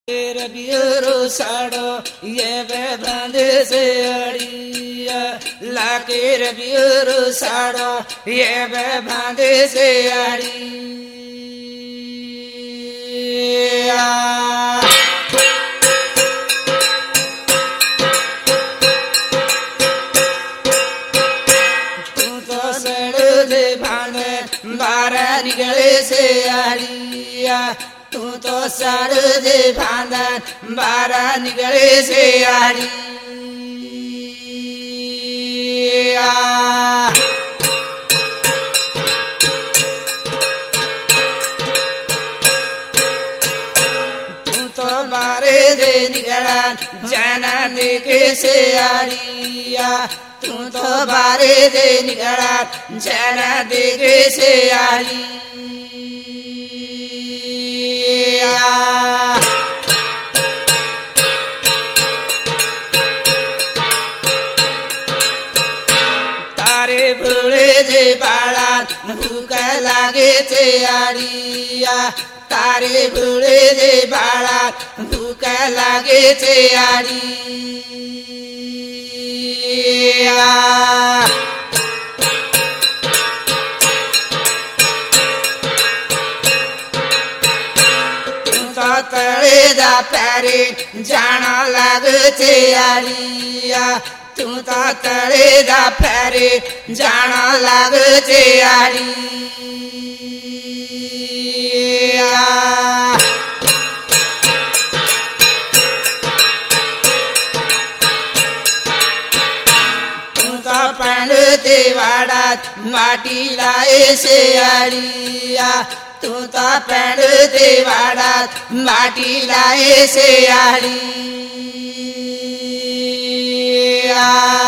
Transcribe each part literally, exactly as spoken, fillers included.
रबियो साड़ो ये बेबंदे से अड़िया लाके रबियो साड़ो ये बेबंदे से अड़िया तू तो सड़ दे भाने बारह निकले से अड़िया तू तो सड़ दे भांदन बारह निकले से आड़िया तू तो बारे दे निकला जाना देखे से आड़िया तू तो बारे दे निकला जाना देखे से आड़िया तारे भूले जे बाला भूख लागे थे आड़िया तारे भूले जे बाला भूख लागे थे आड़िया तड़े दा पैरे जाना लगते आड़िया तू तो तड़े दा पैरे जाना लगते आड़िया तू तो पहनते वाड़ा माटी लाए से आड़िया तू तो पेड़ दे वाड़ा माटी लाए से आड़िया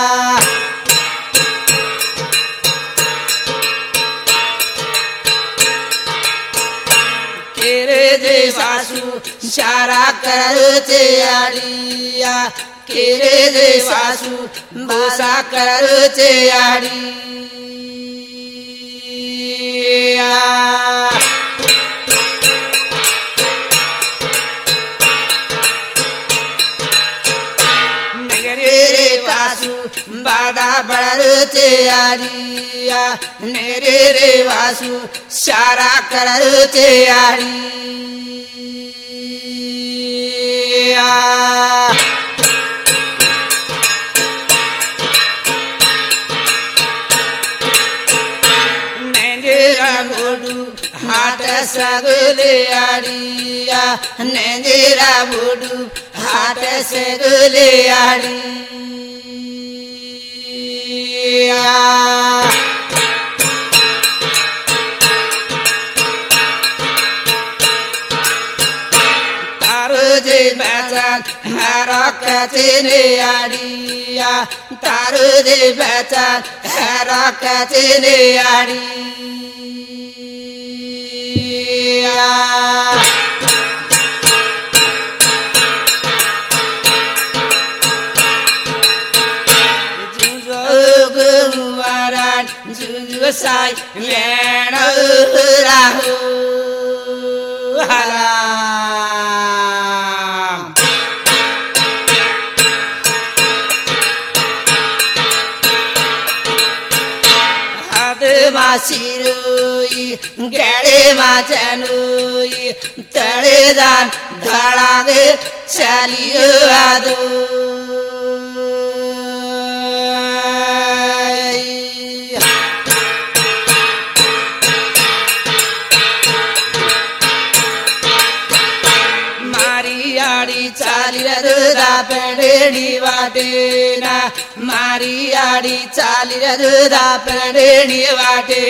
केरे दे वासु चारा करते आड़िया केरे दे वासु बासा करते आड़िया बादा बढ़ते आड़िया नेरे रे वासु सारा करते आड़िया नेंजेरा बोडू हाथ सगले आड़िया नेंजेरा बोडू हाथ सगले आड़िया तारो जे बचन हरकते ने आड़िया तारो जे बचन हरकते ने आड़िया जुजु साई लेन राहु हराम हाथ मासिरोई गेड़े माचनोई तड़े दान धड़ागे चलियो आदो चाली रुदा पेड़ी वाटेना मारी आड़ी चाली रुदा पेड़ी वाटे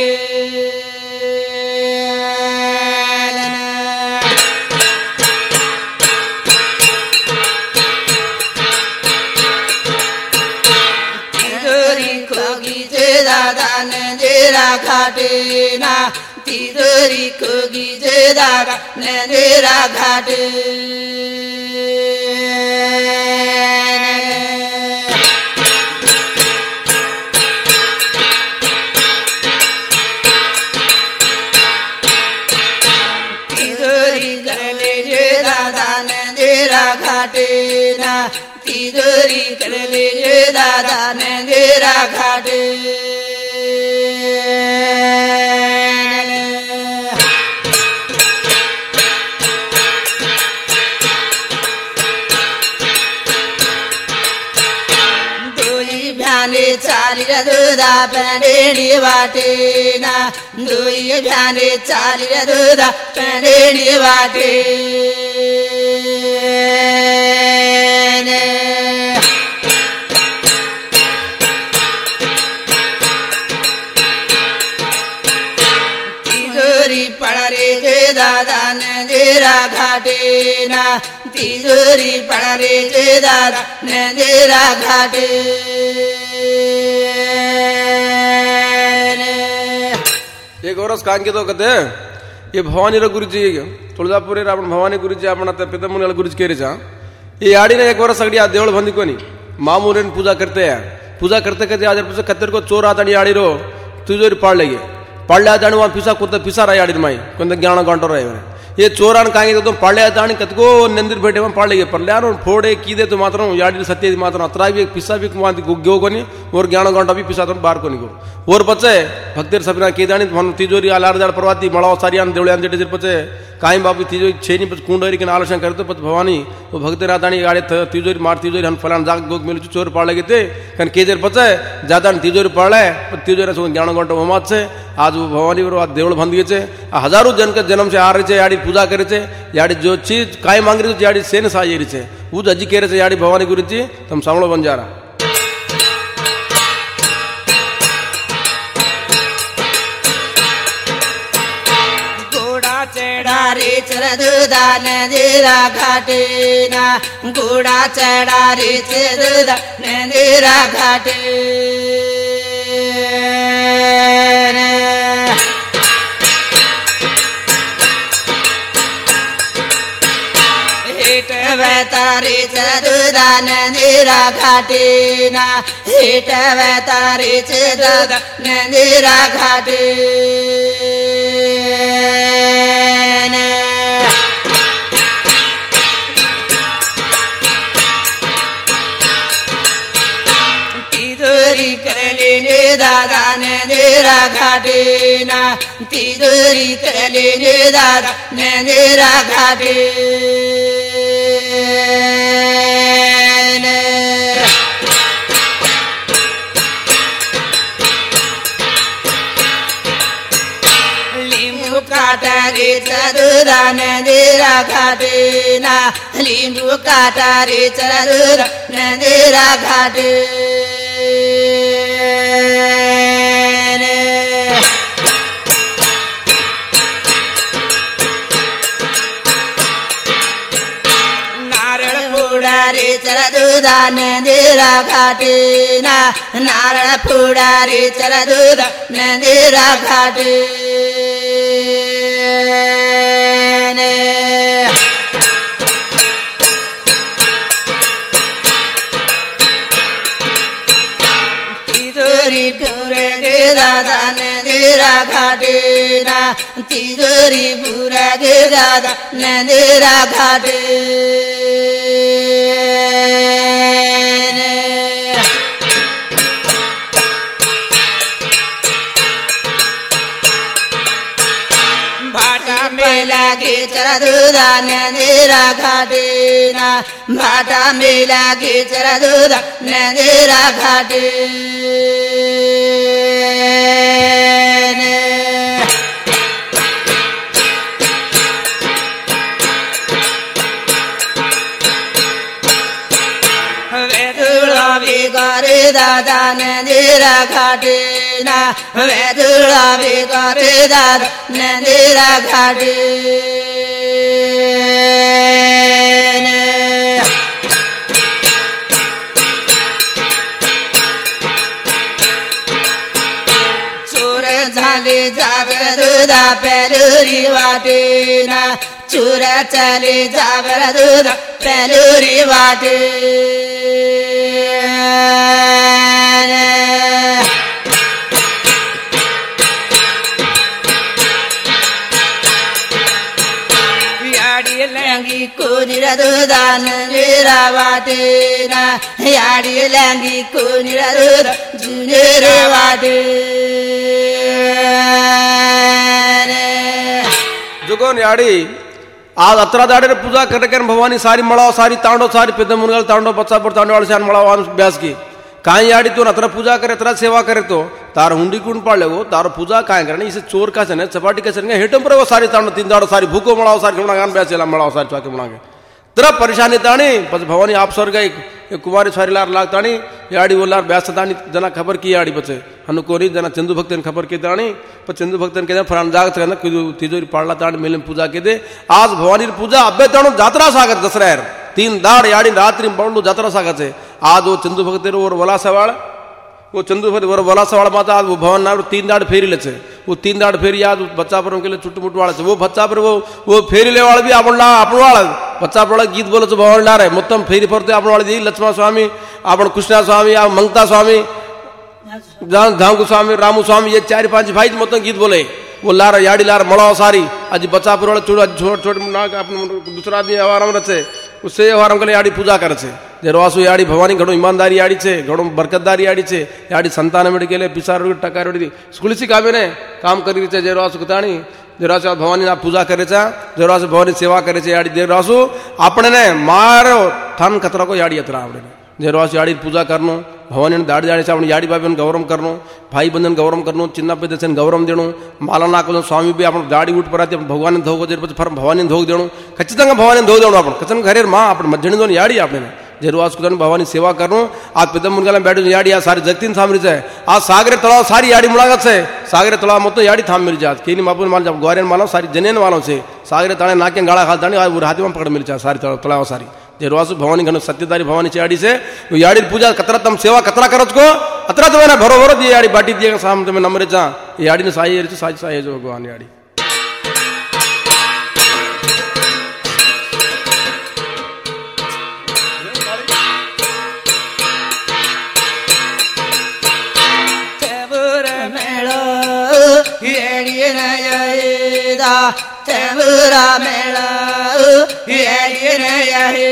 तिजोरी खोगी जे दादा ने जेरा घाटेना तिजोरी खोगी जे दादा ने जेरा घाटे नंदेरा घाटे ना तिजोरी कर ले दादा नंदेरा घाटे चाली दूधा पेड़ी बाटे ना दुई भ्याने चाली दूधा पेड़ी बाटे तिजोरी पड़ा रे जे दादा नंदेरा घाटे ना तिजोरी पड़ा रे जे दादा नंदेरा घाटे एक वर्ष कांगे तो कहते ये भवानी गुरुजी तुळजापुर आपण भवानी गुरुजी आपण पितमुनी गुरुजी केरीचा ये आड़ी ने एक वर्ष अगड़ी देवल बंदी कोनी मामूरे पूजा करते हैं पूजा करते करते आज कत्तर को चोर आता आड़ी रो तुझे पाड़ लेगे पाड़ ले आता वहाँ पिसा कुत्ता पिसा रहा आड़ी माई कोई ज्ञान गंटो रहे ये चोरान कांगे तो पाड़ ले आता कतको नंदिर बैठे वहाँ पाड़ लेगे पर ले फोड़े कीदे तो मात्र याड़ी सत्य मात्र अतरा भी पिसा भी गो कोनी और ज्ञान गंटा भी पिसा तो बार कोनी को और पचे भक्तिर सबिना केदानी मन तिजोरी आलार जाड़ परवाती मळाव सारियान देवळ्यान जेटे पचे काई बाबू तिजोरी छेनी पच कुंडरी के आलोचना करते पच भवानी वो भक्तिर आदानी गाड़ी तिजोरी मार तिजोरी हम फलान जाग गोग मिलु चोर पाड़ लेगे थे कन केजर पचे जादा तिजोरी पाड़े तिजोरी सो ज्ञान गंटा होमात से आज वो भवानी वर देवळ बंदी छे हजारों जन के जन्म से आ रहे छे याड़ी पूजा करे छे याड़ी जो चीज काई मांग रही याड़ी सेन सा ये छे वो अजी कह रहे छे याड़ी भवानी गुरुजी तुम सामलो बन जा रहा चढ़ा रे चर दूधा नंदेरा घाटे ना घोड़ा चढ़ा रे चर दूधा नंदेरा घाटे हेट वैतारे चर दूधा नंदेरा घाटे ना हेट वैतारे चर दूधा नंदेरा घाटे तिजोरी कर ले दादा नंदेरा घाटे ना तिजोरी कर ले दादा नंदेरा घाटे काटा रे चरूरा नंदेरा घाटे ना लींबू काटा रे चरूरा नंदेरा घाटे नारळ फोड़ा रे चर दूधा नंदेरा घाटे ना नारळ फोड़ा रे चर दूधा नंदेरा घाटे तिजोरी पूरे गे दादा नंदेरा घाटे ना तिजोरी पूरा गे दादा नंदेरा घाटे भाटा में लागे चरा दूधा नंदेरा घाटे ना भाटा में लागे चरा दूधा नंदेरा घाटे करे दादा नंदेरा घाटे ना वैदुला भी करे दादा नंदेरा घाटे चोर झाले जाबर दूधा पेलुरी वाटे ना चोर चले जाबर दूधा पेलुरी वाटे याड़ी लंगी कोनी दूधा दान मेरा वाटेना याडी लांगी कोणीला जुनेर वाटे जुगोन याडी आज अतरा दाडे पूजा करके भवानी सारी मळाव सारी तांडो सारी पेद मुनगल तांडो बच्चापुर तांडो वाले शान मळाव ब्यास की काई याडी तो अतरा पूजा करे अतरा सेवा करे तो तार हुंडी कुण पाले वो तार पूजा काय करने इसे चोर का सने चपाटी का सने हेटम पर वो सारी तांडो तीन दाडो सारी भूको मळाव सारी गुणा गान ब्यासेला मळाव सारी चाके मुणागे तरा परेशानी ताणी बस भवानी आप स्वर्ग एक कुमारी सारी लार लाग ताणी याडी बोलार ब्यास ताणी जना खबर की याडी बचे हनु कोरी जना चंदू भक्तन खबर की ताणी पर चंदू भक्तन के फरान जाग तक तिजोरी पाडला ताणी मेले पूजा के दे आज भवानी पूजा अब्बे ताणो जात्रा सागत दसरार तीन दाड याडी रात्रि बळलो जात्रा सागत आज वो चंदू भक्तेर और वला सवाल वो चंदू भक्त वर वला सवाल माता आज वो भवन नार तीन दाड फेरी लेचे वो तीन दाड फेरी आज बच्चा पर के लिए चुट्टू मुट्टू वाला वो बच्चा पर वो वो फेरी ले वाला भी आपण ला आपण वाला बच्चा पर गीत बोलच भवन ला रे मोत्तम फेरी परते आपण वाला दी लक्ष्मण स्वामी आपण कृष्णा स्वामी आ मंगता स्वामी धांगू स्वामी रामू स्वामी ये चार पांच भाई मोत्तम गीत बोले वो लार याडी लार मळाव सारी आज बच्चा पर वाला छोड़ छोड़ छोड़ ना अपन दूसरा आदमी आराम रचे उससे आराम के याडी पूजा करे छे जे रोसु याडी भवानी घणो ईमानदारी याडी छे घणो बरकतदारी याडी छे याडी संतान मेडी केले पिसार टका रोडी स्कूलसी कामे ने काम करी छे जे रोसु कताणी जे रोसु भवानी ना पूजा करे छे जे रोसु भवानी सेवा करे छे याडी जे रोसु आपणे ने मारो थान खतरा को याडी अतरा आपणे जे रोसु याडी पूजा करनो भवानी ने दाड़ी दाड़ी से आपण याडी बाबन गौरव करनो भाई बंधन गौरव करनो चिन्ना पे दसन गौरव देणो माला नाको स्वामी भी आपण दाड़ी उठ पराते भगवान ने धोगो जर फर भवानी धोग देणो खचितंगा भवानी धोग देणो आपण कचन घरेर मां आपण मजणी दोन याडी आपणे जे रोज कुदन भवानी सेवा करनो आज पेदम मुनगाला बैठो याडी आ सारी जगतीन सामरी छे आज सागरे तळाव सारी याडी मुलागत छे सागरे तळाव मतो याडी थाम मिल जात केनी मापुन माल ग्वारेन मालो सारी जनेन वालो छे सागरे तळे नाके गाळा खालतानी आ हाथी में पकड़ मिल छे सारी तळाव सारी जे रोज भवानी घनो सत्यदारी भवानी याडी से याडी पूजा कतरा तम सेवा कतरा करत को अतरा तुम्हारा भरो भरो दी याडी बाटी दिए साम तुम्हें नंबर जा याडी ने साई रे साई साई जो भगवान याडी तेबुरा मेळो याडी ना यादा तेबुरा मेळो याडी ना याहे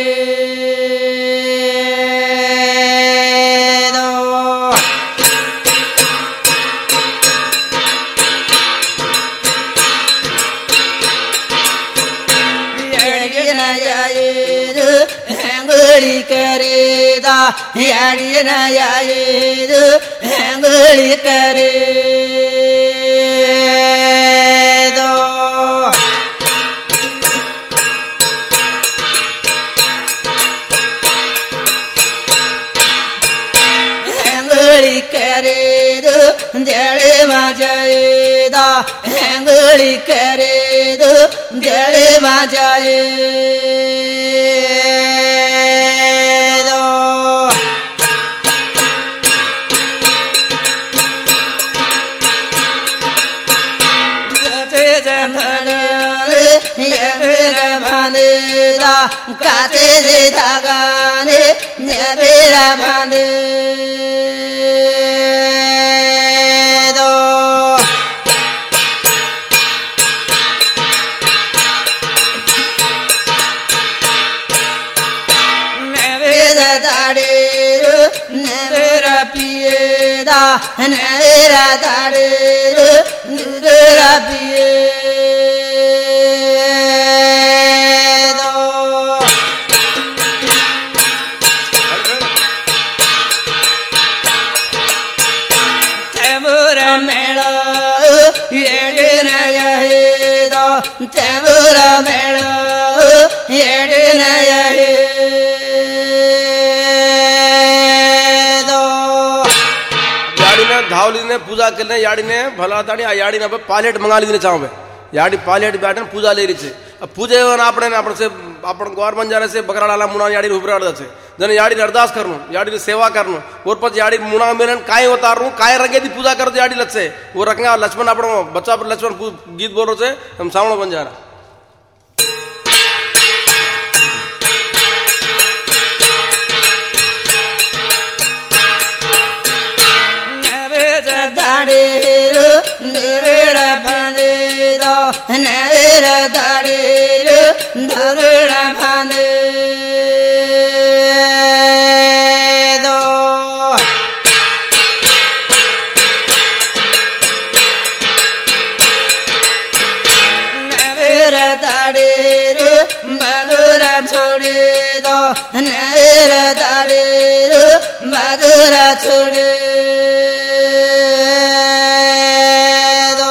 करे दा याडी ना याद अंगली करे दो अंगली करे दो जड़े मजाए दा अंगली करे दो जड़े मजाए काते दे धागा ने मेरा बांधे दो मेरा दाड़े मेरा पिए दा मेरा दाड़े मेरा पिए तेबुरा मेळो याडी ना याहे दो याडी ने धावली ने पूजा करने याडी ने भला ताड़ी आ याडी ने पालेट मंगा लीने चावे याडी पालेट बैठन पूजा ले रही छे अब पूजे वन आपणे आपण से आपण गौर बंजारे से बकराडाला मुना याडी उभराड छे जने याडी अरदास करनो याडी ने सेवा करनो और पछ याडी मुना मेरन काय उतारनु काय रंगे दी पूजा कर याडी लछे वो रंगा लक्ष्मण आपण बच्चा पर लक्ष्मण गीत बोलो छे हम सावणो बंजारा दाड़े रो नरेड़ा बांधे दो नरेड़ा दाड़े रो नरेड़ा बांधे करे दो नर दारे मधुरा छोड़े दो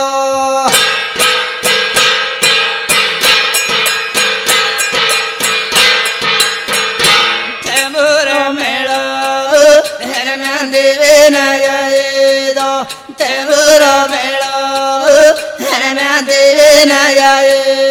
तमुर मेलो हरन देवे नये दो तमुर मेलो हरन देवे नये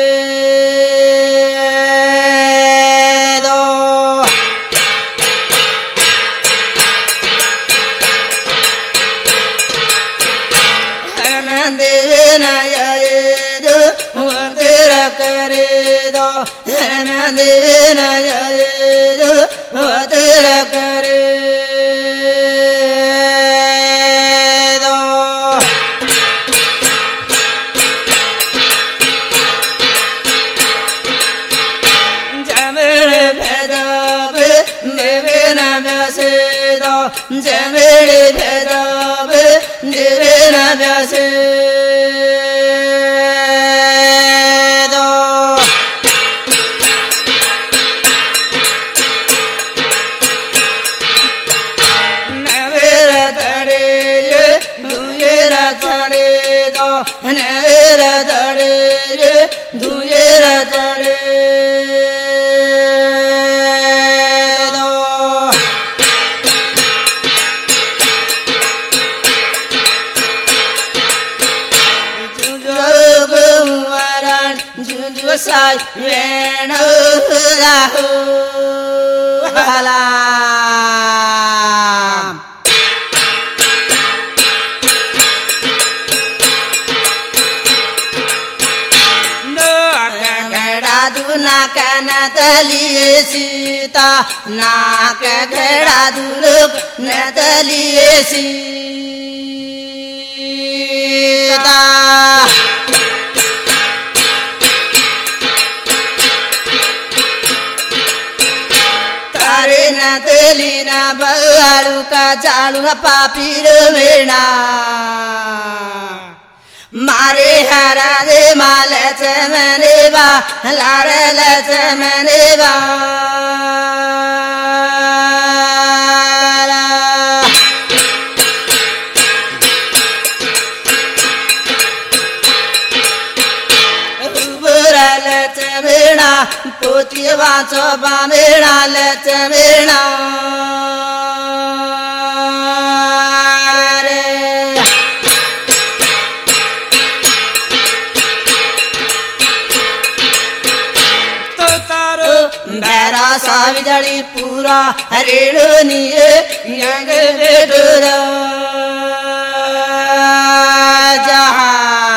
करे दो हरन देवे नये दो मधुरा करे दो जमेड़ भेदब देवे न व्यासे दो जमेड़ भेदब देवे न व्यासे नवेरा दड़े दुएरा दड़े दो जुजो गुमरान जुजो साई वेणो राहु हला नाक नदलिए सीता नाक घेड़ा दुलुक नदलिए सीता तारे नदली ना बगाड़ू का चालू पापीर मेना मारे हरा दे माल चमने बा लाड़ल चमने बा बुरल चमेना पोती वाचो बामेना ल चमेना साविदड़ी पूरा हरेड़ो निये यंग बेडोरा जहा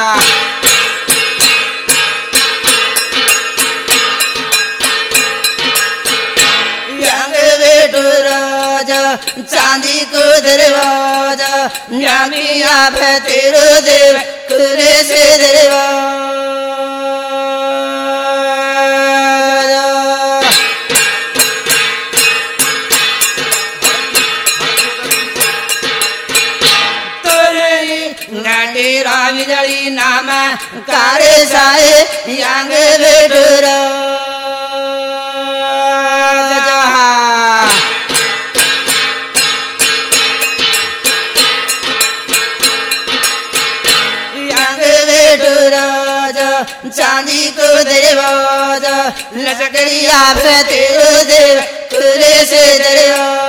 यंग बेडोरा चांदी को दरवाजा जामिया भतेरो देव कुरे से दरवाजा राविदड़ी नाम कारे साए यंग बेडोरा यंग बेडोरा चांदी को दरवाजा लचकड़िया भतेरो देव कुरे से दरवाजा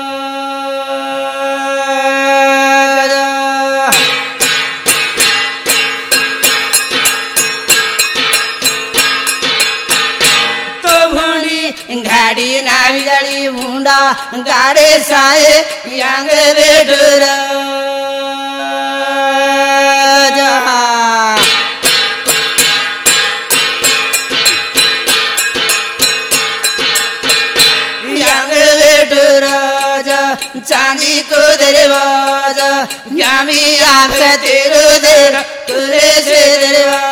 घाड़ी नाविदड़ी मुंडा गाड़े साए यंग बेडोरा यंग बेडोरा चांदी को दरवाजा यामी आप तेरो देर तुरे से दरवाजा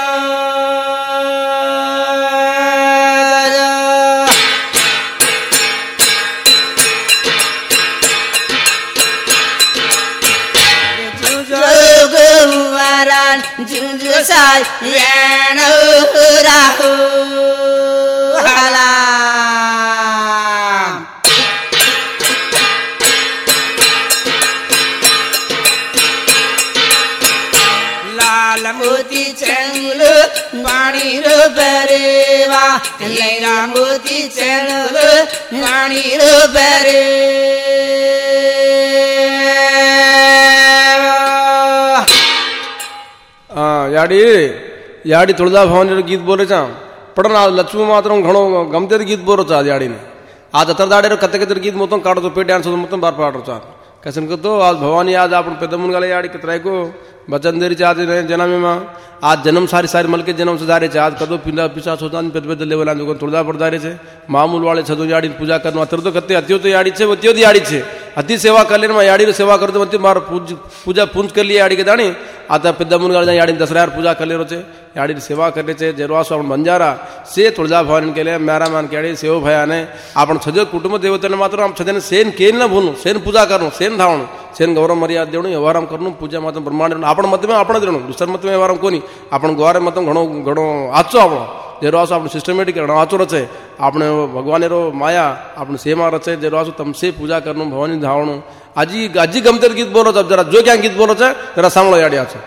जुजु साई वेणु राहु हला लैरा मोती चेनल रानी रो बेरे याडी याडी तुळजा भवानी गीत बोले चा पण लक्ष्मी मात्र घणो गमते गीत बोलो चा याडी ने आज अतरदाडे कते कते गीत मोतम काढतो पे डान्स मोतम बार पाडतो चा कैसन करतो आज भवानी आज आपण पेदमुन गाले याडी कतराय को बचन देरी चा आज जन्म में आज जन्म सारी सारी मल के जन्म से दारे आज कदो पिंडा पिसा सोतान पेद पेद लेवल आन तुळजा पड़दारे छे मामूल वाले छदो याडी पूजा करनो अतर तो कते अत्यो तो याडी छे वत्यो याडी छे अति सेवा करले में याडी सेवा करतो मत मार पूजा पूंज कर लिए याडी के दाणी आता पेदमुन गाले याडी दसरा पूजा करले रोचे याडी सेवा करले छे जेरवासो आपण बंजारा से तुळजा भवानी केले मेरा मान केडी सेव भयाने आपण छजो कुटुंब देवतेने मात्र आम छदेने सेन केन न भूनु सेन पूजा करनो सेन धावणो सेन गौरव मर्यादा देवणो व्यवहारम करनो पूजा मात्र ब्रह्मांड आपण मत में आपण देणो दुसर मत में व्यवहारम कोनी आपण गौरव मत घणो घणो आचो आपण जेरवासो आपण सिस्टमेटिक घणो आचो रचे આપણે ભગવાનેરો માયા આપણે સેવા રચે જેરવાસુ તમસે પૂજા કરનું ભવાની ધાવણું આજી આજી ગમતર ગીત બોલો છો જરા જો ક્યાં ગીત બોલો છે જરા સાંભળો યાડિયા છે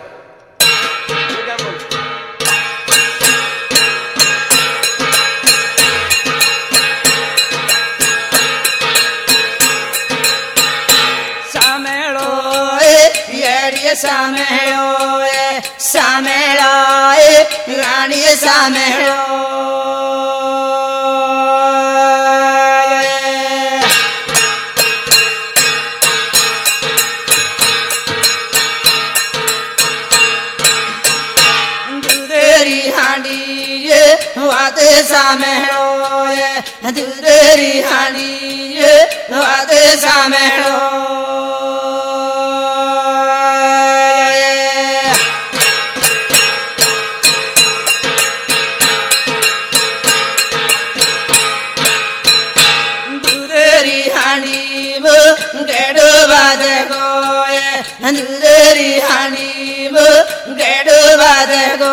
સામેળો એ યાડિયા સામેળો એ સામેળો એ રાણીએ સામેળો वादे सामेलो ये दूधरी हानी ये वादे सामेलो दूधरी हानी वो गेडो वादे गो ये दूधरी हानी वो गेडो वादे गो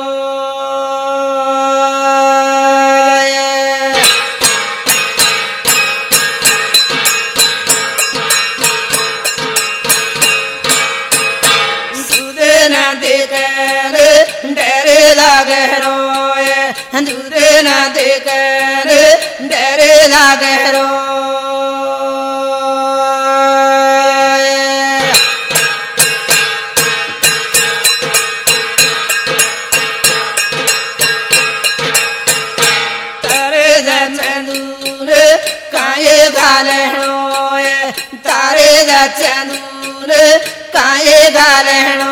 दूरे न देकर डरे लागरो तारे जचंदूर काये गालहणो तारे जचंदूर काये गालहणो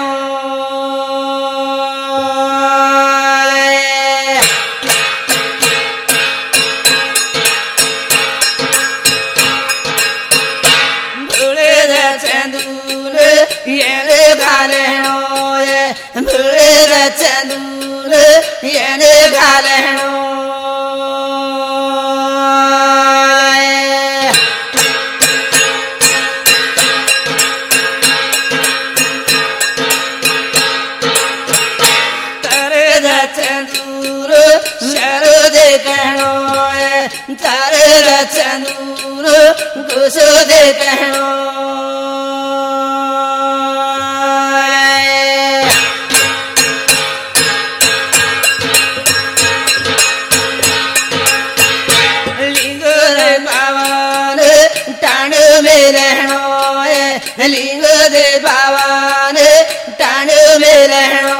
येने गालहणो ये भूले रचंदूर येने गालहणो तारे रचंदूर शरो दे कहणो ये तारे रचंदूर गुसो दे कहणो रहणो लिंग दे बावान टाण में रहणो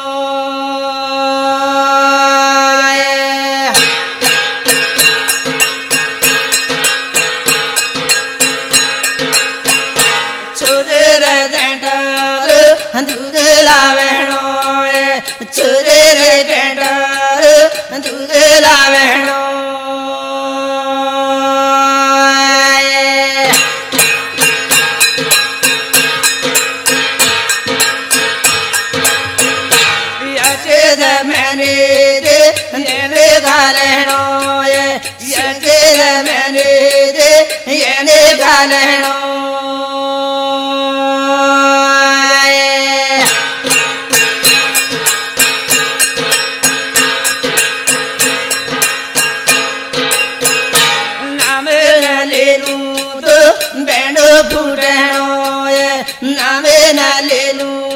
छोरे रंटार दूध लावणो छोरे रंटार दूध लावणो मैंने दे येने गालहणो ये यंगे मैंने दे येने गालहणो नामे न ले लूं तो बैंडो फूटणो ये नामे न ले लूं